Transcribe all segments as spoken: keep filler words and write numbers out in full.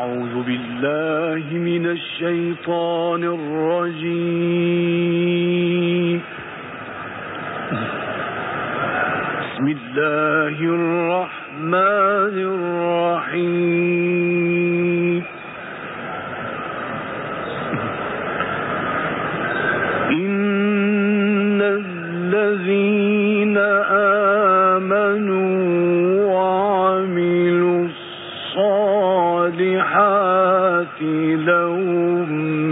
أعوذ بالله من الشيطان الرجيم. بسم الله الرحمن الرحيم. إن الذين آمنوا وعملوا الصالحات لهم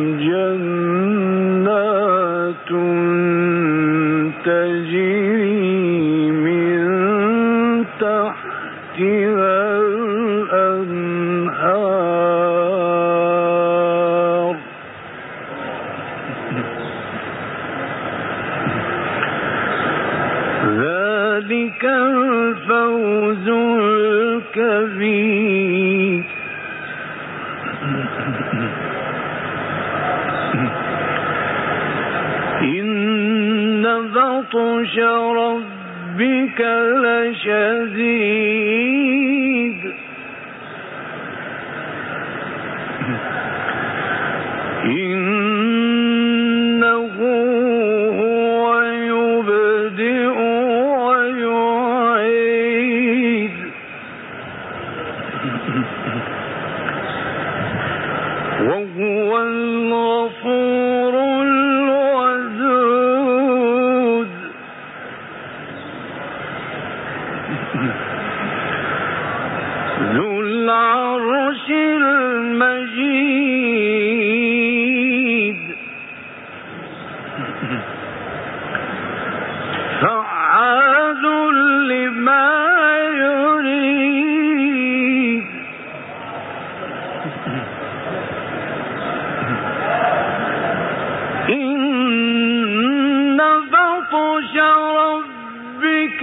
جنات تجري من تحتها الأنهار ذلك الفوز الكبير. إن بطش ربك لشديد إنه هو يبدئ ويعيد وهو الغفور الودود. ذو العرش المجيد فعال لما يريد. إن بطش ربك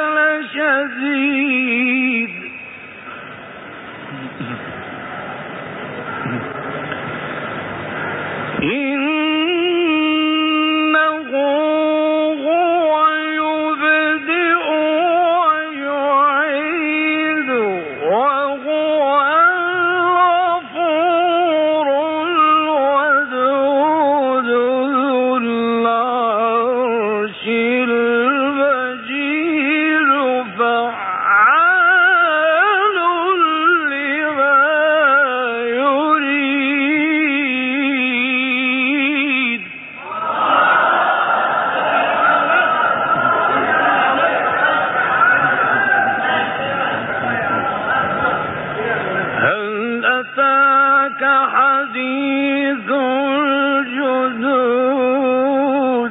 لشديد إنه هو يبدئ ويعيد وهو الغفور الودود. ذو العرش المجيد فعال لما يريد. هل أتاك حديث الجنود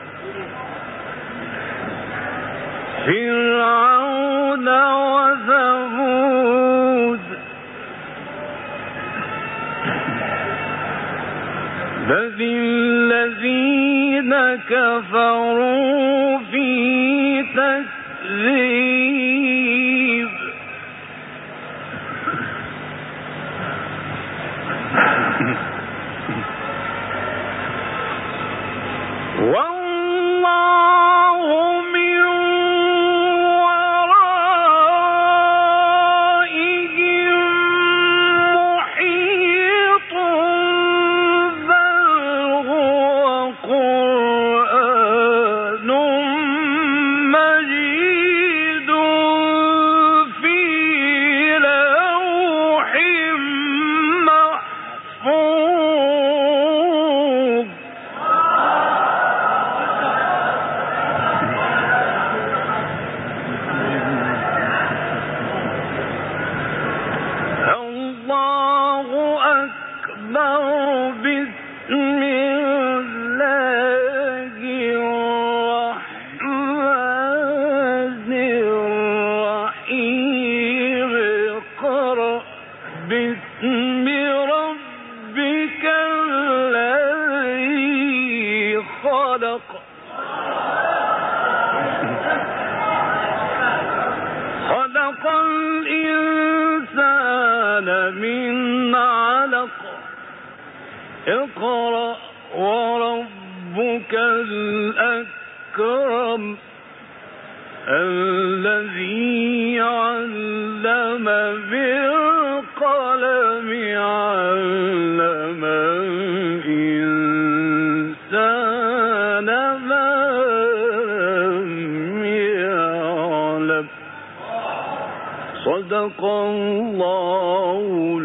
فرعون وثمود بل الذين كفروا في تكذيب. والله من ورائهم محيط بل هو قرآن مجيد في لوح محفوظ. الله أكبر. بسم الله الرحمن الرحيم. اقرأ باسم ربك الذي خلق خلق الإنسان من علق. اقرأ وربك الأكرم الذي علم بالقلم صدق الله